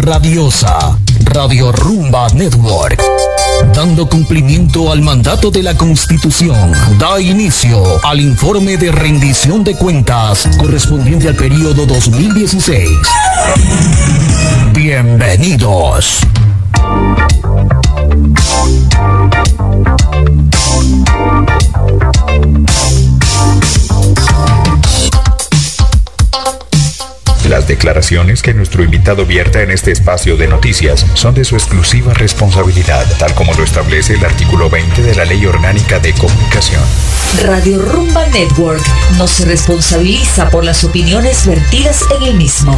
Radiosa, Radio Rumba Network, dando cumplimiento al mandato de la Constitución, da inicio al informe de rendición de cuentas correspondiente al periodo 2016. Bienvenidos. Las declaraciones que nuestro invitado vierta en este espacio de noticias son de su exclusiva responsabilidad, tal como lo establece el artículo 20 de la Ley Orgánica de Comunicación. Radio Rumba Network no se responsabiliza por las opiniones vertidas en el mismo.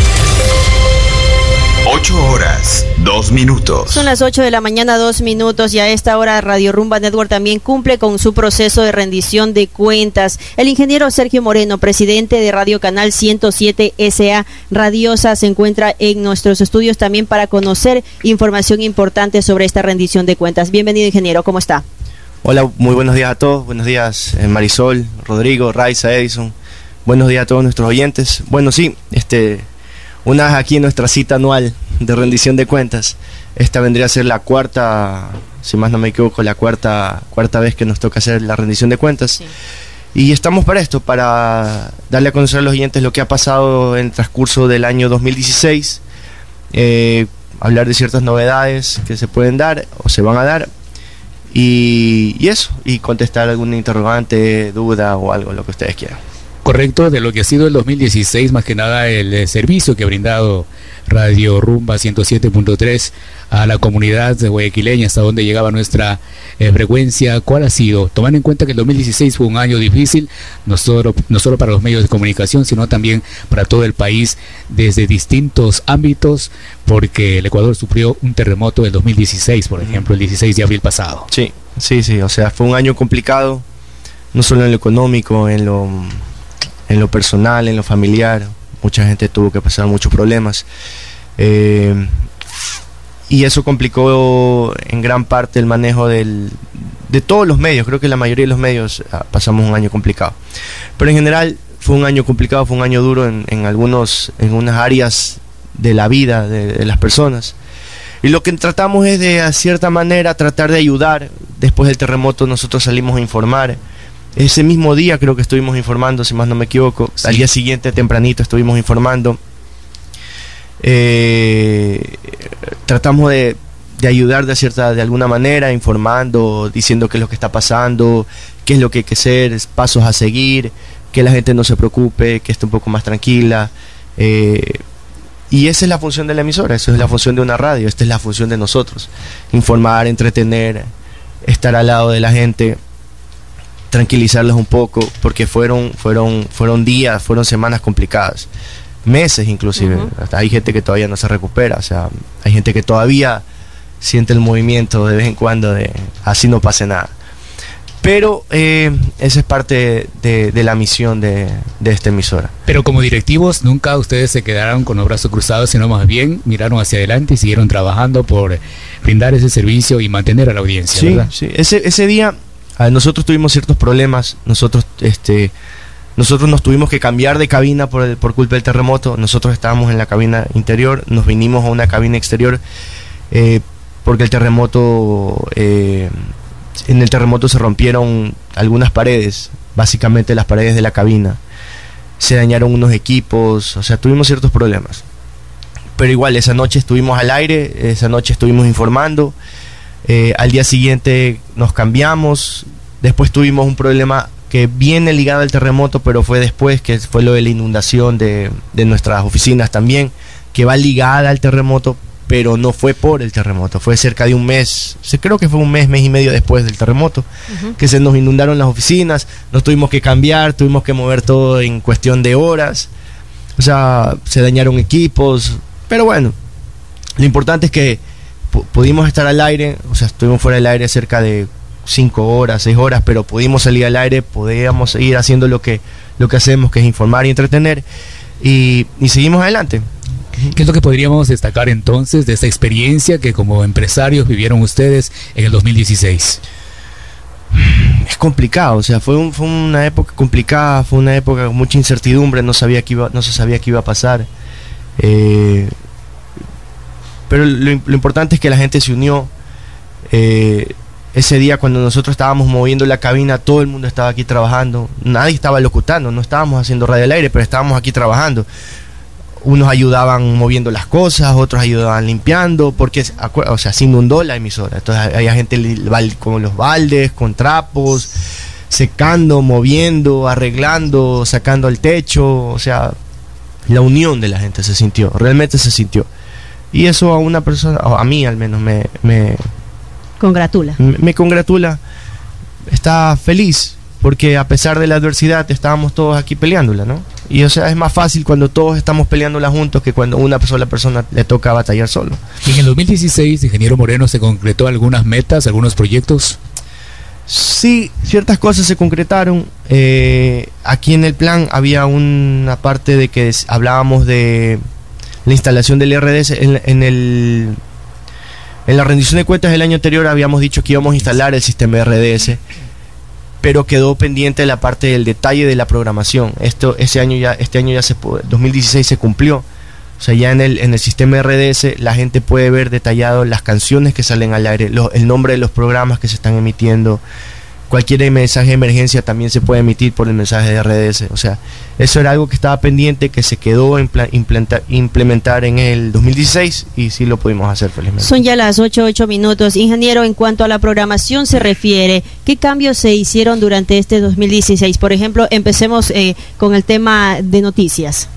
8 horas, 2 minutos. Son las 8 de la mañana, 2 minutos, y a esta hora Radio Rumba Network también cumple con su proceso de rendición de cuentas. El ingeniero Sergio Moreno, presidente de Radio Canal 107 S.A. Radiosa, se encuentra en nuestros estudios también para conocer información importante sobre esta rendición de cuentas. Bienvenido, ingeniero, ¿cómo está? Hola, muy buenos días a todos. Buenos días, Marisol, Rodrigo, Raiza, Edison. Buenos días a todos nuestros oyentes. Bueno, sí, una vez aquí en nuestra cita anual de rendición de cuentas. Esta vendría a ser la cuarta, si más no me equivoco, la cuarta vez que nos toca hacer la rendición de cuentas. Sí. Y estamos para esto, para darle a conocer a los oyentes lo que ha pasado en el transcurso del año 2016, hablar de ciertas novedades que se pueden dar o se van a dar, y eso, y contestar alguna interrogante, duda o algo, lo que ustedes quieran. Correcto, de lo que ha sido el 2016, más que nada el servicio que ha brindado Radio Rumba 107.3 a la comunidad guayaquileña, hasta donde llegaba nuestra frecuencia. ¿Cuál ha sido? Tomando en cuenta que el 2016 fue un año difícil, no solo para los medios de comunicación, sino también para todo el país, desde distintos ámbitos, porque el Ecuador sufrió un terremoto en el 2016, por ejemplo, el 16 de abril pasado. Sí, o sea, fue un año complicado, no solo en lo económico, en lo personal, en lo familiar. Mucha gente tuvo que pasar muchos problemas, y eso complicó en gran parte el manejo de todos los medios. Creo que la mayoría de los medios pasamos un año complicado, pero en general fue un año complicado, fue un año duro en algunas áreas de la vida de las personas, y lo que tratamos es de, a cierta manera, tratar de ayudar. Después del terremoto nosotros salimos a informar. Ese mismo día creo que estuvimos informando, si más no me equivoco. Sí. Al día siguiente, tempranito, estuvimos informando. Tratamos de ayudar de alguna manera, informando, diciendo qué es lo que está pasando, qué es lo que hay que hacer, pasos a seguir, que la gente no se preocupe, que esté un poco más tranquila. Y esa es la función de la emisora, esa es la función de una radio, esta es la función de nosotros. Informar, entretener, estar al lado de la gente, tranquilizarlos un poco, porque fueron días, fueron semanas complicadas, meses inclusive. Hasta hay gente que todavía no se recupera, o sea, hay gente que todavía siente el movimiento de vez en cuando de así no pase nada. Pero esa es parte de la misión de esta emisora. Pero como directivos nunca ustedes se quedaron con los brazos cruzados, sino más bien miraron hacia adelante y siguieron trabajando por brindar ese servicio y mantener a la audiencia, sí, ¿verdad? Sí, ese día nosotros tuvimos ciertos problemas. Nosotros nos tuvimos que cambiar de cabina por culpa del terremoto. Nosotros estábamos en la cabina interior, nos vinimos a una cabina exterior, porque en el terremoto se rompieron algunas paredes, básicamente las paredes de la cabina. Se dañaron unos equipos, o sea, tuvimos ciertos problemas. Pero igual, esa noche estuvimos al aire, esa noche estuvimos informando. Al día siguiente nos cambiamos. Después tuvimos un problema que viene ligado al terremoto, pero fue después, que fue lo de la inundación de nuestras oficinas también, que va ligada al terremoto, pero no fue por el terremoto, fue cerca de un mes, creo que fue un mes y medio después del terremoto, que se nos inundaron las oficinas, nos tuvimos que cambiar, tuvimos que mover todo en cuestión de horas, o sea, se dañaron equipos, pero bueno, lo importante es que pudimos estar al aire, o sea, estuvimos fuera del aire cerca de 5 horas, 6 horas, pero pudimos salir al aire, podíamos seguir haciendo lo que hacemos, que es informar y entretener, y seguimos adelante. ¿Qué es lo que podríamos destacar entonces de esta experiencia que como empresarios vivieron ustedes en el 2016? Es complicado, o sea, fue una época complicada, fue una época con mucha incertidumbre, no se sabía qué iba a pasar. pero lo importante es que la gente se unió. Ese día cuando nosotros estábamos moviendo la cabina, todo el mundo estaba aquí trabajando, nadie estaba locutando, no estábamos haciendo radio al aire, pero estábamos aquí trabajando. Unos ayudaban moviendo las cosas, otros ayudaban limpiando, porque o sea, se inundó la emisora. Entonces había gente con los baldes, con trapos, secando, moviendo, arreglando, sacando el techo. O sea, la unión de la gente se sintió, realmente se sintió. Y eso a una persona, a mí al menos, me congratula. Está feliz, porque a pesar de la adversidad estábamos todos aquí peleándola, ¿no? Y o sea, es más fácil cuando todos estamos peleándola juntos que cuando una sola persona le toca batallar solo. Y en el 2016, ingeniero Moreno, ¿se concretó algunas metas, algunos proyectos? Sí, ciertas cosas se concretaron. Aquí en el plan había una parte de que hablábamos de la instalación del RDS en la rendición de cuentas del año anterior. Habíamos dicho que íbamos a instalar el sistema RDS, pero quedó pendiente la parte del detalle de la programación. Este año ya 2016 se cumplió. O sea, ya en el sistema RDS la gente puede ver detallado las canciones que salen al aire, el nombre de los programas que se están emitiendo. Cualquier mensaje de emergencia también se puede emitir por el mensaje de RDS. O sea, eso era algo que estaba pendiente, que se quedó implementar en el 2016 y sí lo pudimos hacer felizmente. Son ya las 8 minutos. Ingeniero, en cuanto a la programación se refiere, ¿qué cambios se hicieron durante este 2016? Por ejemplo, empecemos con el tema de noticias.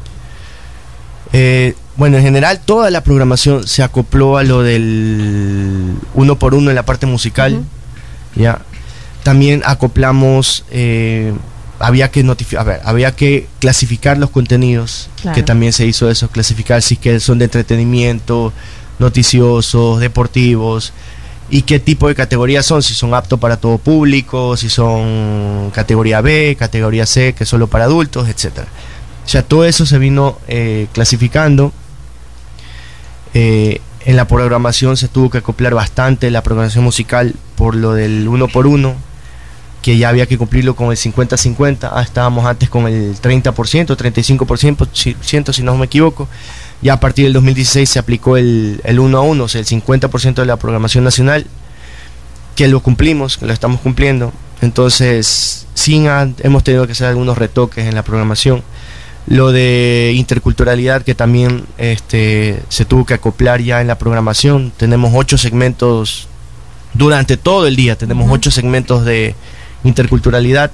Bueno, en general toda la programación se acopló a lo del 1x1 en la parte musical. Ya. También acoplamos, había que clasificar los contenidos, claro, que también se hizo eso, clasificar si que son de entretenimiento, noticiosos, deportivos, y qué tipo de categorías son, si son aptos para todo público, si son categoría B, categoría C, que es solo para adultos, etcétera. O sea, todo eso se vino clasificando. En la programación se tuvo que acoplar bastante la programación musical por lo del 1x1, que ya había que cumplirlo con el 50-50. Estábamos antes con el 30%, 35%, si no me equivoco. Ya a partir del 2016 se aplicó el 1-1, o sea, el 50% de la programación nacional, que lo cumplimos, que lo estamos cumpliendo. Entonces, hemos tenido que hacer algunos retoques en la programación. Lo de interculturalidad, que también se tuvo que acoplar ya en la programación. Tenemos 8 segmentos durante todo el día, tenemos 8 segmentos de interculturalidad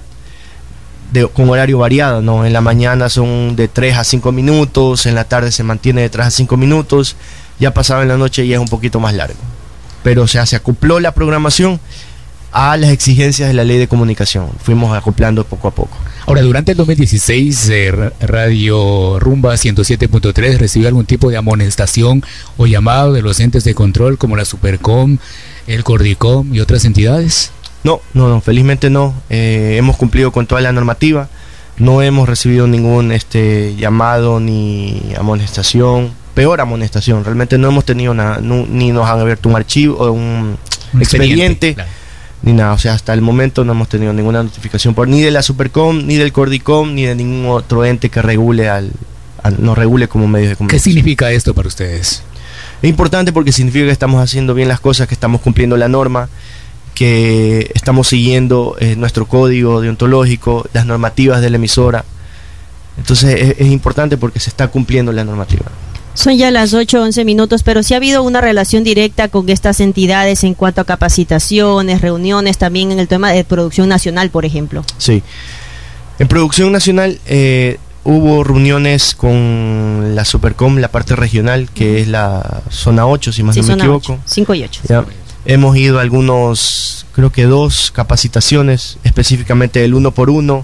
con horario variado, ¿no? En la mañana son de 3 a 5 minutos, en la tarde se mantiene de 3 a 5 minutos, ya pasado en la noche ya es un poquito más largo. Pero o sea, se acopló la programación a las exigencias de la ley de comunicación. Fuimos acoplando poco a poco. Ahora, durante el 2016, Radio Rumba 107.3 recibió algún tipo de amonestación o llamado de los entes de control como la Supercom, el Cordicom y otras entidades. No, felizmente no. Hemos cumplido con toda la normativa. No hemos recibido ningún llamado ni amonestación. Peor amonestación. Realmente no hemos tenido nada, ni nos han abierto un archivo o un expediente. Claro. Ni nada, o sea, hasta el momento no hemos tenido ninguna notificación ni de la Supercom, ni del Cordicom, ni de ningún otro ente que nos regule como medios de comunicación. ¿Qué significa esto para ustedes? Es importante porque significa que estamos haciendo bien las cosas, que estamos cumpliendo la norma, que estamos siguiendo nuestro código deontológico, las normativas de la emisora. Entonces es importante porque se está cumpliendo la normativa. Son ya las 8:11 minutos, pero sí ha habido una relación directa con estas entidades en cuanto a capacitaciones, reuniones, también en el tema de producción nacional, por ejemplo. Sí. En producción nacional hubo reuniones con la Supercom, la parte regional, que es la zona 8, si más no me equivoco. 8, 5 y 8. Ya. Hemos ido a creo que 2 capacitaciones, específicamente el 1x1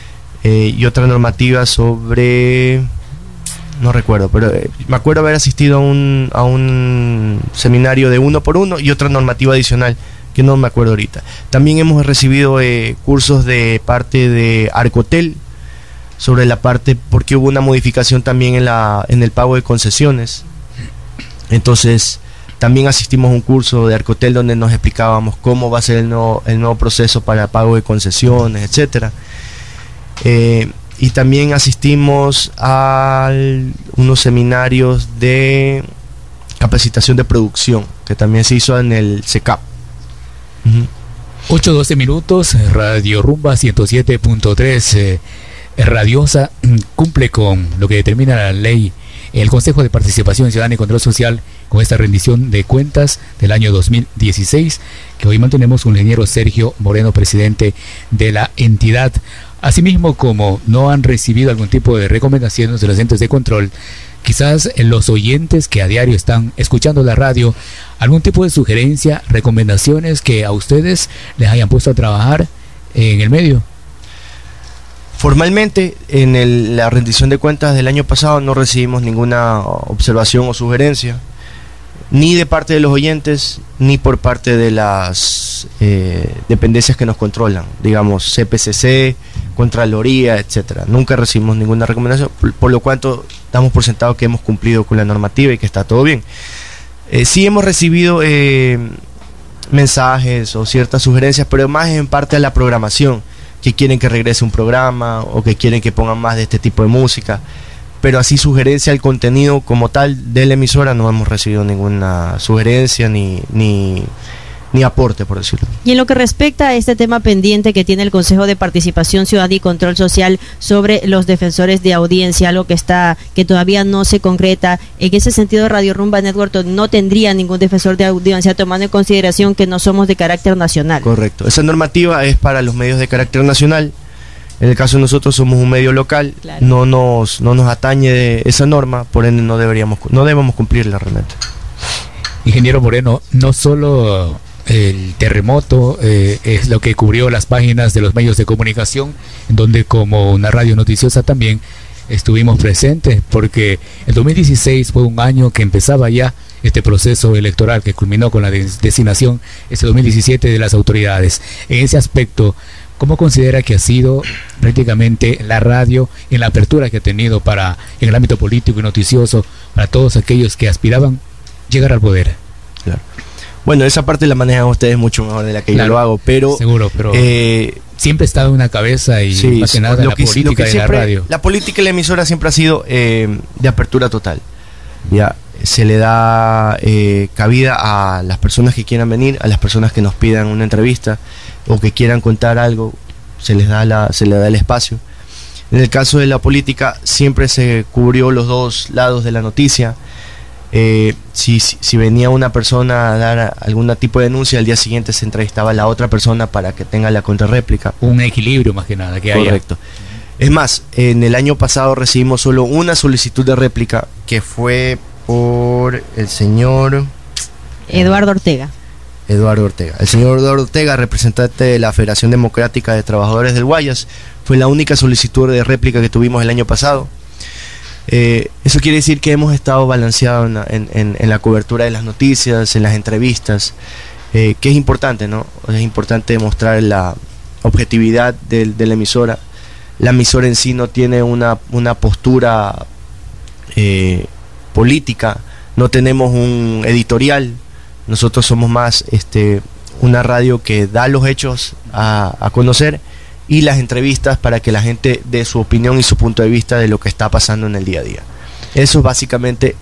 y otra normativa sobre... No recuerdo, pero me acuerdo haber asistido a un seminario de 1x1 y otra normativa adicional que no me acuerdo ahorita. También hemos recibido cursos de parte de Arcotel sobre la parte, porque hubo una modificación también en el pago de concesiones. Entonces también asistimos a un curso de Arcotel donde nos explicábamos cómo va a ser el nuevo proceso para pago de concesiones, etcétera. Y también asistimos a unos seminarios de capacitación de producción, que también se hizo en el CECAP. 8:12 minutos, Radio Rumba 107.3, Radiosa cumple con lo que determina la ley, el Consejo de Participación Ciudadana y Control Social, con esta rendición de cuentas del año 2016, que hoy mantenemos con el ingeniero Sergio Moreno, presidente de la entidad. Asimismo, como no han recibido algún tipo de recomendaciones de los entes de control, quizás los oyentes que a diario están escuchando la radio, algún tipo de sugerencia, recomendaciones que a ustedes les hayan puesto a trabajar en el medio. Formalmente, en la rendición de cuentas del año pasado no recibimos ninguna observación o sugerencia, ni de parte de los oyentes, ni por parte de las dependencias que nos controlan, digamos CPCC, Contraloría, etcétera. Nunca recibimos ninguna recomendación, por lo cual damos por sentado que hemos cumplido con la normativa y que está todo bien. Sí hemos recibido mensajes o ciertas sugerencias, pero más en parte a la programación, que quieren que regrese un programa o que quieren que pongan más de este tipo de música, pero así sugerencia al contenido como tal de la emisora no hemos recibido ninguna sugerencia ni aporte, por decirlo. Y en lo que respecta a este tema pendiente que tiene el Consejo de Participación Ciudadana y Control Social sobre los defensores de audiencia, algo que todavía no se concreta, en ese sentido Radio Rumba Network no tendría ningún defensor de audiencia, tomando en consideración que no somos de carácter nacional. Correcto, esa normativa es para los medios de carácter nacional. En el caso de nosotros somos un medio local, claro. no nos atañe esa norma, por ende no debemos cumplirla realmente. Ingeniero Moreno, no solo el terremoto es lo que cubrió las páginas de los medios de comunicación, en donde como una radio noticiosa también estuvimos presentes, porque el 2016 fue un año que empezaba ya este proceso electoral que culminó con la designación este 2017 de las autoridades. En ese aspecto, ¿cómo considera que ha sido prácticamente la radio en la apertura que ha tenido en el ámbito político y noticioso para todos aquellos que aspiraban llegar al poder? Claro. Bueno, esa parte la manejan ustedes mucho mejor de la que yo lo hago, pero... Seguro, pero siempre ha estado en una cabeza y sí, más que nada la política de la radio. La política y la emisora siempre ha sido de apertura total. Ya se le da cabida a las personas que quieran venir, a las personas que nos pidan una entrevista o que quieran contar algo, se le da el espacio. En el caso de la política siempre se cubrió los dos lados de la noticia. Si venía una persona a dar algún tipo de denuncia, al día siguiente se entrevistaba a la otra persona para que tenga la contrarréplica. Un equilibrio más que nada que haya. Correcto. Es más, en el año pasado recibimos solo una solicitud de réplica, que fue por el señor Eduardo Ortega. El señor Eduardo Ortega, representante de la Federación Democrática de Trabajadores del Guayas, fue la única solicitud de réplica que tuvimos el año pasado. Eso quiere decir que hemos estado balanceados en la cobertura de las noticias, en las entrevistas, que es importante, ¿no? Es importante demostrar la objetividad de la emisora. La emisora en sí no tiene una postura política, no tenemos un editorial. Nosotros somos más una radio que da los hechos a conocer y las entrevistas para que la gente dé su opinión y su punto de vista de lo que está pasando en el día a día. Eso es básicamente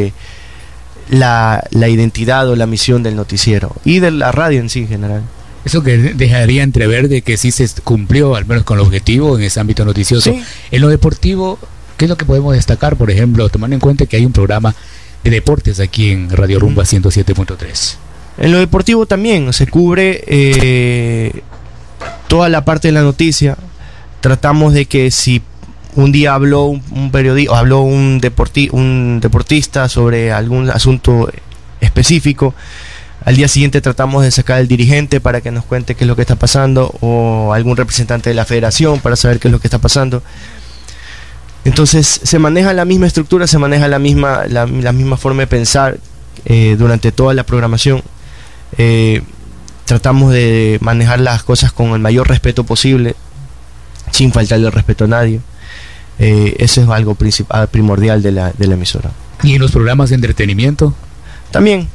la identidad o la misión del noticiero y de la radio en sí en general. Eso que dejaría entrever de que sí se cumplió al menos con el objetivo en ese ámbito noticioso. Sí. En lo deportivo, ¿qué es lo que podemos destacar? Por ejemplo, tomando en cuenta que hay un programa de deportes aquí en Radio Rumba 107.3. En lo deportivo también se cubre toda la parte de la noticia. Tratamos de que si un día habló un periodista o habló un deportista sobre algún asunto específico, al día siguiente tratamos de sacar al dirigente para que nos cuente qué es lo que está pasando, o algún representante de la federación para saber qué es lo que está pasando. Entonces se maneja la misma estructura, se maneja la misma forma de pensar durante toda la programación. Tratamos de manejar las cosas con el mayor respeto posible, sin faltarle el respeto a nadie. Eso es algo primordial de la emisora. ¿Y en los programas de entretenimiento? También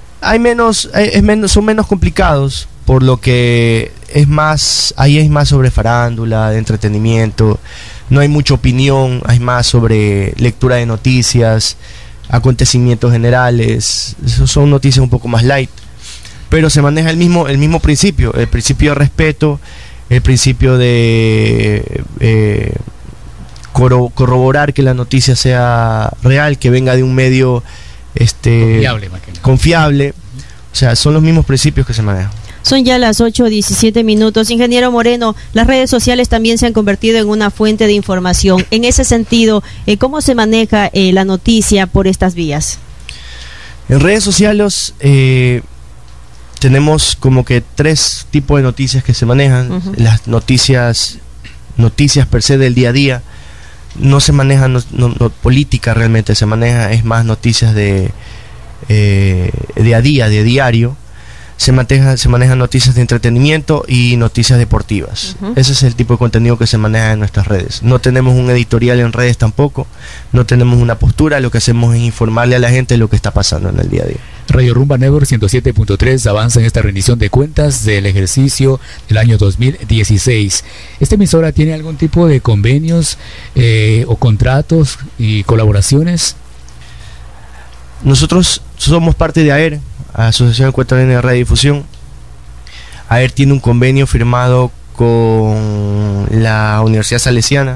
son menos complicados, por lo que ahí es más sobre farándula, de entretenimiento. No hay mucha opinión, hay más sobre lectura de noticias, acontecimientos generales. Eso son noticias un poco más light, pero se maneja el mismo principio, el principio de respeto, el principio de corroborar que la noticia sea real, que venga de un medio confiable. O sea, son los mismos principios que se manejan. Son ya las 8:17 minutos. Ingeniero Moreno, las redes sociales también se han convertido en una fuente de información. En ese sentido, ¿cómo se maneja la noticia por estas vías? En redes sociales tenemos como que 3 tipos de noticias que se manejan. Las noticias per se del día a día. No se maneja política realmente, se maneja, es más noticias de a día, de diario. Se manejan noticias de entretenimiento y noticias deportivas. Ese es el tipo de contenido que se maneja en nuestras redes. No tenemos un editorial en redes tampoco, no tenemos una postura, lo que hacemos es informarle a la gente lo que está pasando en el día a día. Radio Rumba Network 107.3 avanza en esta rendición de cuentas del ejercicio del año 2016. ¿Esta emisora tiene algún tipo de convenios o contratos y colaboraciones? Nosotros somos parte de AER, Asociación Ecuatoriana de Radiodifusión. AER tiene un convenio firmado con la Universidad Salesiana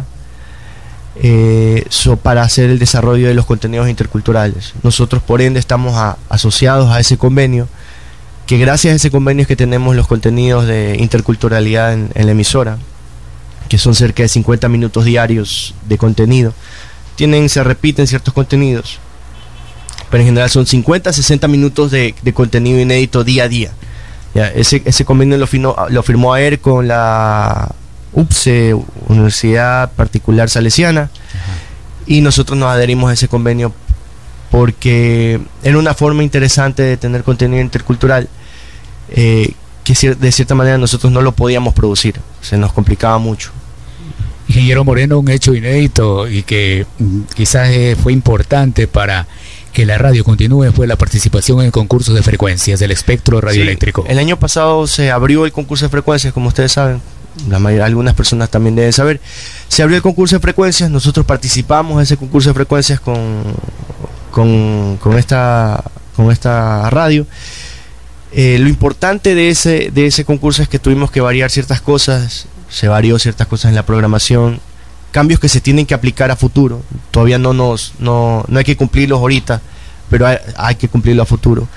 para hacer el desarrollo de los contenidos interculturales. Nosotros, por ende, estamos asociados a ese convenio, que gracias a ese convenio es que tenemos los contenidos de interculturalidad en la emisora, que son cerca de 50 minutos diarios de contenido. Se repiten ciertos contenidos, pero en general son 50-60 minutos de contenido inédito día a día. Ya, ese convenio lo firmó AER con la UPSE, Universidad Particular Salesiana, y nosotros nos adherimos a ese convenio porque era una forma interesante de tener contenido intercultural que de cierta manera nosotros no lo podíamos producir, se nos complicaba mucho. Ingeniero Moreno, un hecho inédito y que quizás fue importante para que la radio continúe fue la participación en concursos de frecuencias del espectro radioeléctrico. Sí, el año pasado se abrió el concurso de frecuencias, como ustedes saben, algunas personas también deben saber. Se abrió el concurso de frecuencias, nosotros participamos en ese concurso de frecuencias con esta radio. Lo importante de ese concurso es que tuvimos que variar ciertas cosas, se varió ciertas cosas en la programación, cambios que se tienen que aplicar a futuro. Todavía no hay que cumplirlos ahorita, pero hay que cumplirlo a futuro.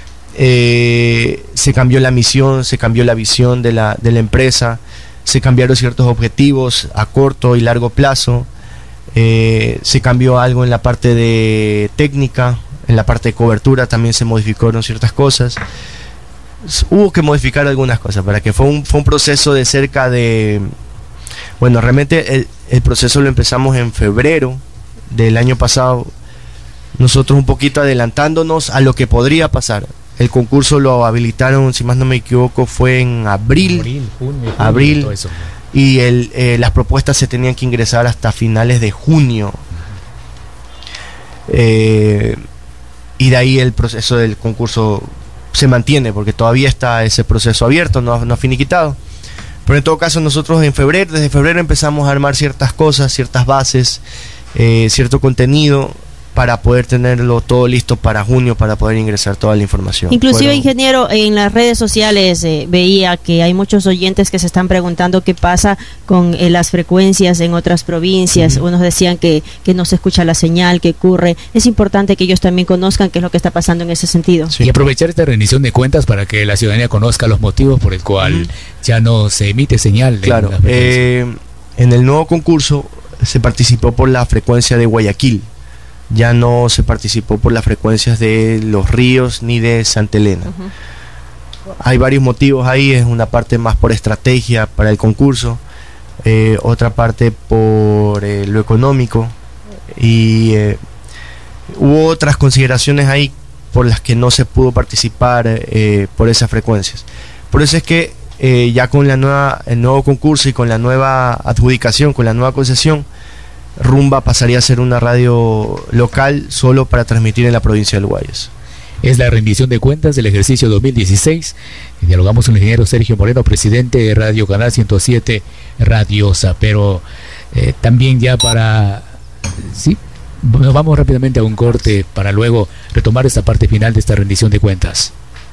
Se cambió la misión, se cambió la visión de la empresa, se cambiaron ciertos objetivos a corto y largo plazo, se cambió algo en la parte de técnica, en la parte de cobertura también se modificaron ciertas cosas. Hubo que modificar algunas cosas para que fue un proceso de cerca de... Bueno, realmente el proceso lo empezamos en febrero del año pasado, nosotros un poquito adelantándonos a lo que podría pasar. El concurso lo habilitaron, si más no me equivoco, fue en abril, todo eso. Y las propuestas se tenían que ingresar hasta finales de junio. Y de ahí el proceso del concurso se mantiene, porque todavía está ese proceso abierto, no ha finiquitado. Pero en todo caso nosotros desde febrero empezamos a armar ciertas cosas, ciertas bases, cierto contenido para poder tenerlo todo listo para junio, para poder ingresar toda la información. Inclusive, ingeniero, en las redes sociales veía que hay muchos oyentes que se están preguntando qué pasa con las frecuencias en otras provincias. Unos decían que no se escucha la señal, que ocurre. Es importante que ellos también conozcan qué es lo que está pasando en ese sentido. Sí. Y aprovechar esta rendición de cuentas para que la ciudadanía conozca los motivos por el cual ya no se emite señal. Claro, en el nuevo concurso se participó por la frecuencia de Guayaquil. Ya no se participó por las frecuencias de Los Ríos ni de Santa Elena. Hay varios motivos ahí, es una parte más por estrategia para el concurso, otra parte por lo económico, y hubo otras consideraciones ahí por las que no se pudo participar por esas frecuencias. Por eso es que ya con el nuevo concurso y con la nueva adjudicación, con la nueva concesión, Rumba pasaría a ser una radio local solo para transmitir en la provincia del Guayas. Es la rendición de cuentas del ejercicio 2016. Dialogamos con el ingeniero Sergio Moreno, presidente de Radio Canal 107 Radiosa. Pero también ya para Bueno, vamos rápidamente a un corte para luego retomar esta parte final de esta rendición de cuentas.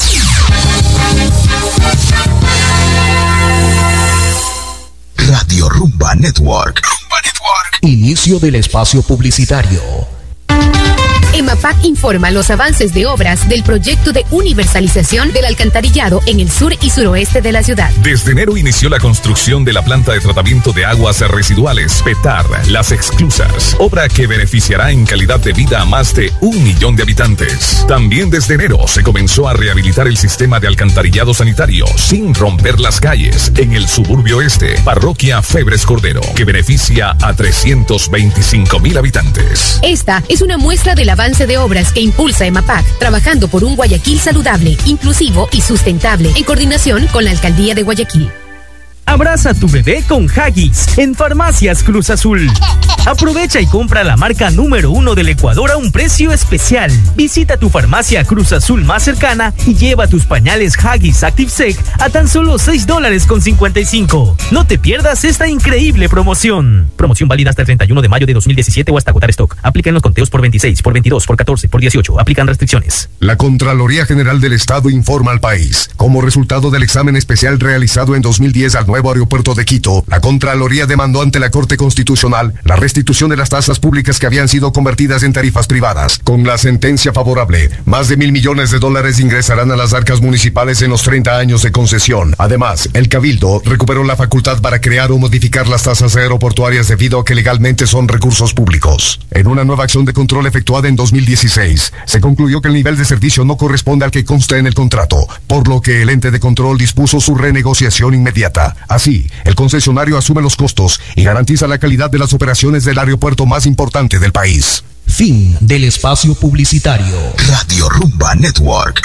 Radio Rumba Network. Inicio del espacio publicitario. EMAPAC informa los avances de obras del proyecto de universalización del alcantarillado en el sur y suroeste de la ciudad. Desde enero inició la construcción de la planta de tratamiento de aguas residuales, PETAR, Las Exclusas, obra que beneficiará en calidad de vida a más de 1 millón de habitantes. También desde enero se comenzó a rehabilitar el sistema de alcantarillado sanitario sin romper las calles en el suburbio este, parroquia Febres Cordero, que beneficia a 325,000 habitantes. Esta es una muestra del avance de obras que impulsa EMAPAC, trabajando por un Guayaquil saludable, inclusivo y sustentable, en coordinación con la Alcaldía de Guayaquil. Abraza a tu bebé con Huggies en Farmacias Cruz Azul. Aprovecha y compra la marca número 1 del Ecuador a un precio especial. Visita tu farmacia Cruz Azul más cercana y lleva tus pañales Huggies Active Sec a tan solo $6.55. No te pierdas esta increíble promoción. Promoción válida hasta el 31 de mayo de 2017 o hasta agotar stock. Aplica en los conteos por 26, por 22, por 14, por 18. Aplican restricciones. La Contraloría General del Estado informa al país. Como resultado del examen especial realizado en 2010 al nuevo aeropuerto de Quito, la Contraloría demandó ante la Corte Constitucional la restitución de las tasas públicas que habían sido convertidas en tarifas privadas. Con la sentencia favorable, más de $1.000 millones ingresarán a las arcas municipales en los 30 años de concesión. Además, el Cabildo recuperó la facultad para crear o modificar las tasas aeroportuarias debido a que legalmente son recursos públicos. En una nueva acción de control efectuada en 2016, se concluyó que el nivel de servicio no corresponde al que consta en el contrato, por lo que el ente de control dispuso su renegociación inmediata. Así, el concesionario asume los costos y garantiza la calidad de las operaciones del aeropuerto más importante del país. Fin del espacio publicitario. Radio Rumba Network.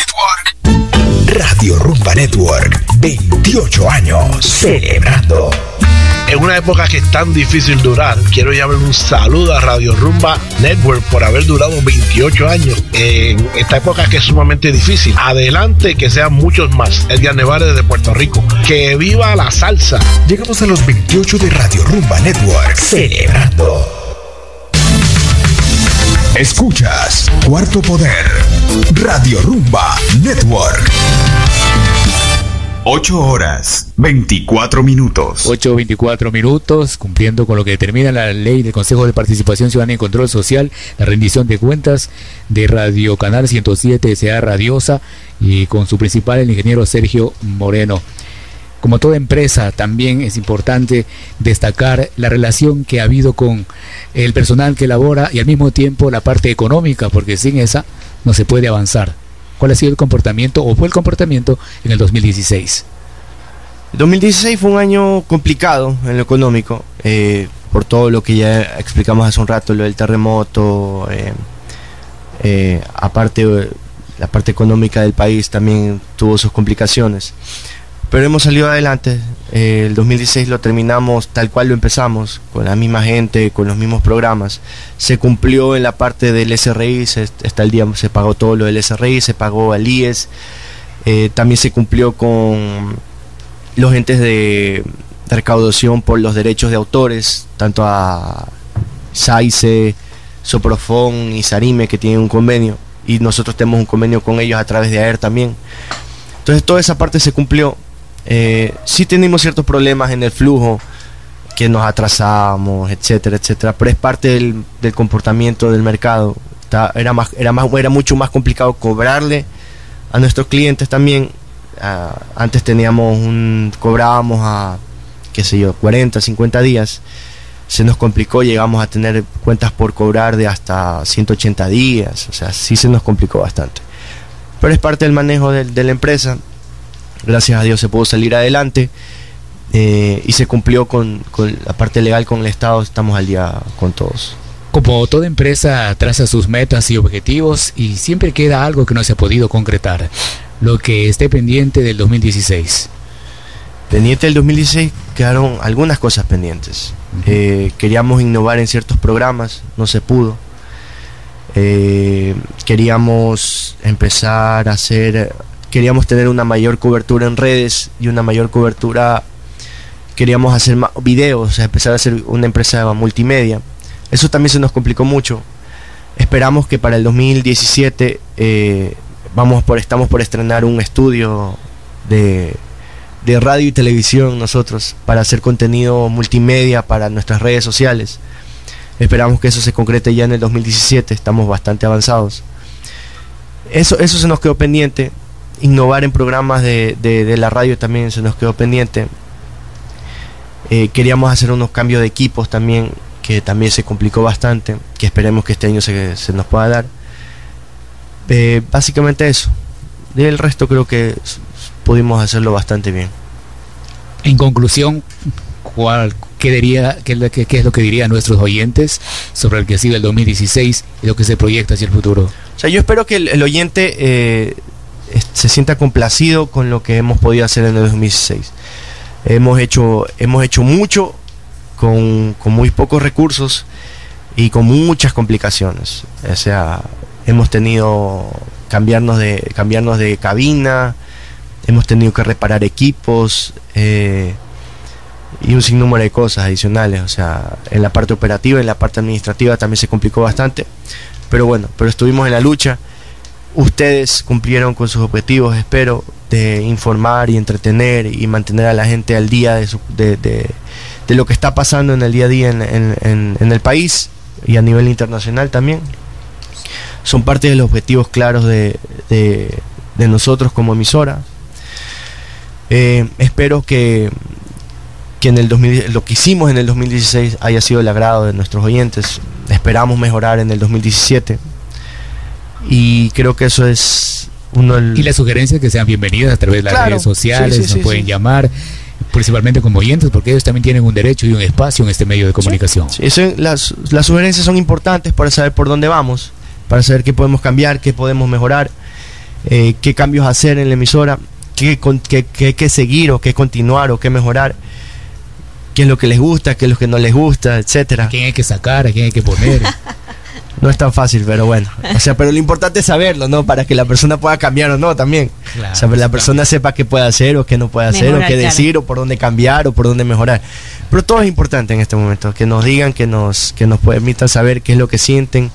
Radio Rumba Network. 28 años celebrando. En una época que es tan difícil durar, quiero llamar un saludo a Radio Rumba Network por haber durado 28 años en esta época que es sumamente difícil. Adelante, que sean muchos más. Edgar Nevares desde Puerto Rico. ¡Que viva la salsa! Llegamos a los 28 de Radio Rumba Network celebrando. Escuchas Cuarto Poder. Radio Rumba Network. 8 horas, 24 minutos. 8:24 minutos, cumpliendo con lo que determina la ley del Consejo de Participación Ciudadana y Control Social, la rendición de cuentas de Radio Canal 107 S.A. Radiosa, y con su principal, el ingeniero Sergio Moreno. Como toda empresa, también es importante destacar la relación que ha habido con el personal que labora y al mismo tiempo la parte económica, porque sin esa no se puede avanzar. ¿Cuál ha sido el comportamiento o fue el comportamiento en el 2016? El 2016 fue un año complicado en lo económico, por todo lo que ya explicamos hace un rato, lo del terremoto, aparte la parte económica del país también tuvo sus complicaciones. Pero hemos salido adelante. El 2016 lo terminamos tal cual lo empezamos, con la misma gente, con los mismos programas. Se cumplió en la parte del SRI, hasta el día se pagó todo lo del SRI, se pagó al IES. También se cumplió con los entes de recaudación por los derechos de autores, tanto a SAICE, Soprofón y Sarime, que tienen un convenio, y nosotros tenemos un convenio con ellos a través de AER también. Entonces toda esa parte se cumplió. Sí tenemos ciertos problemas en el flujo, que nos atrasamos, etcétera, etcétera, pero es parte del comportamiento del mercado. Era mucho más complicado cobrarle a nuestros clientes también. Antes cobrábamos a, 40, 50 días. Se nos complicó, llegamos a tener cuentas por cobrar de hasta 180 días, o sea, sí se nos complicó bastante. Pero es parte del manejo de la empresa. Gracias a Dios se pudo salir adelante, y se cumplió con la parte legal con el Estado. Estamos al día con todos. Como toda empresa traza sus metas y objetivos y siempre queda algo que no se ha podido concretar. Lo que esté pendiente del 2016. Pendiente del 2016 quedaron algunas cosas pendientes. Queríamos innovar en ciertos programas, no se pudo. Queríamos empezar a queríamos tener una mayor cobertura en redes y una mayor cobertura. Queríamos hacer más videos, empezar a hacer una empresa multimedia. Eso también se nos complicó mucho. Esperamos que para el 2017 estamos por estrenar un estudio de radio y televisión nosotros, para hacer contenido multimedia para nuestras redes sociales. Esperamos que eso se concrete ya en el 2017, estamos bastante avanzados. Eso se nos quedó pendiente. Innovar en programas de la radio también se nos quedó pendiente. Queríamos hacer unos cambios de equipos también, que también se complicó bastante, que esperemos que este año se nos pueda dar. Básicamente eso. Del resto creo que pudimos hacerlo bastante bien. En conclusión, ¿qué es lo que dirían nuestros oyentes sobre el que ha sido el 2016 y lo que se proyecta hacia el futuro? O sea, yo espero que el oyente se sienta complacido con lo que hemos podido hacer en el 2016. Hemos hecho mucho con muy pocos recursos y con muchas complicaciones. O sea, hemos tenido cambiarnos de cabina, hemos tenido que reparar equipos y un sinnúmero de cosas adicionales. O sea, en la parte operativa, en la parte administrativa también se complicó bastante, pero estuvimos en la lucha. Ustedes cumplieron con sus objetivos, espero, de informar y entretener y mantener a la gente al día de lo que está pasando en el día a día en el país y a nivel internacional también. Son parte de los objetivos claros de nosotros como emisora. Espero que lo que hicimos en el 2016 haya sido el agrado de nuestros oyentes. Esperamos mejorar en el 2017 y creo que eso es y las sugerencias que sean bienvenidas a través de las redes sociales. Nos pueden llamar, principalmente como oyentes, porque ellos también tienen un derecho y un espacio en este medio de comunicación. Las sugerencias son importantes para saber por dónde vamos, para saber qué podemos cambiar, qué podemos mejorar, qué cambios hacer en la emisora, qué seguir o qué continuar o qué mejorar, qué es lo que les gusta, qué es lo que no les gusta, etcétera. ¿A quién hay que sacar, a quién hay que poner? No es tan fácil, pero bueno. O sea, pero lo importante es saberlo, ¿no? Para que la persona pueda cambiar o no también. Claro, o sea, la persona sepa qué puede hacer o qué no puede hacer, mejorar, o qué decir, o por dónde cambiar, o por dónde mejorar. Pero todo es importante en este momento, que nos digan, que nos permitan saber qué es lo que sienten,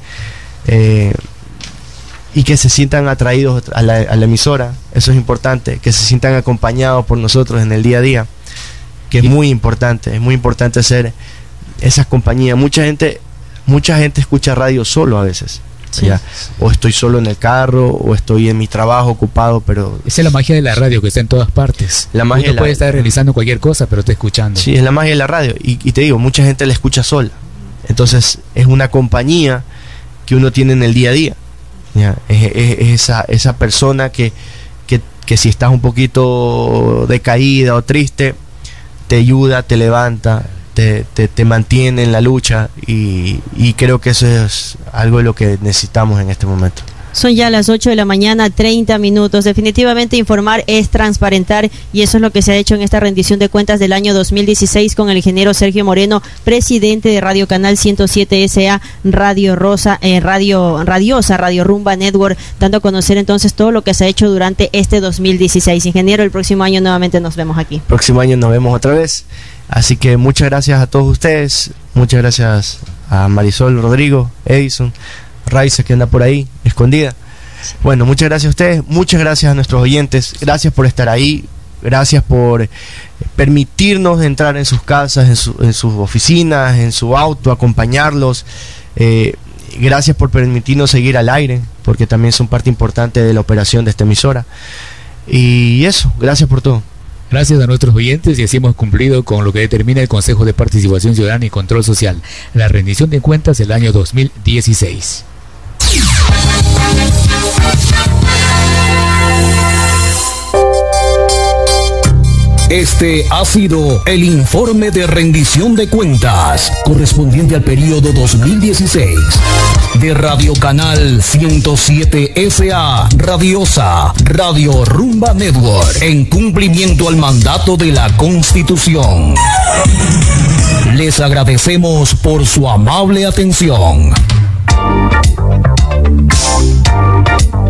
y que se sientan atraídos a la emisora. Eso es importante, que se sientan acompañados por nosotros en el día a día, que es muy importante hacer esas compañías. Mucha gente escucha radio solo a veces. Sí. ¿Ya? O estoy solo en el carro, o estoy en mi trabajo ocupado, pero... Esa es la magia de la radio, que está en todas partes. La magia puede estar realizando cualquier cosa, pero está escuchando. Sí, es la magia de la radio. Y te digo, mucha gente la escucha sola. Entonces, es una compañía que uno tiene en el día a día. ¿Ya? Es esa persona que si estás un poquito decaída o triste, te ayuda, te levanta, te mantiene en la lucha, y creo que eso es algo de lo que necesitamos en este momento. Son ya las 8 de la mañana, 30 minutos. Definitivamente informar es transparentar, y eso es lo que se ha hecho en esta rendición de cuentas del año 2016 con el ingeniero Sergio Moreno, presidente de Radio Canal 107 S.A. Radio Rumba Network, dando a conocer entonces todo lo que se ha hecho durante este 2016. Ingeniero, el próximo año nuevamente nos vemos aquí. Próximo año nos vemos otra vez. Así que muchas gracias a todos ustedes, muchas gracias a Marisol, Rodrigo, Edison, Raiza, que anda por ahí escondida. Bueno, muchas gracias a ustedes, muchas gracias a nuestros oyentes, gracias por estar ahí, gracias por permitirnos entrar en sus casas, en sus oficinas, en su auto, acompañarlos. Gracias por permitirnos seguir al aire, porque también son parte importante de la operación de esta emisora. Y eso, gracias por todo. Gracias a nuestros oyentes, y así hemos cumplido con lo que determina el Consejo de Participación Ciudadana y Control Social, la rendición de cuentas del año 2016. Este ha sido el informe de rendición de cuentas correspondiente al periodo 2016 de Radio Canal 107 S.A. Radiosa, Radio Rumba Network, en cumplimiento al mandato de la Constitución. Les agradecemos por su amable atención.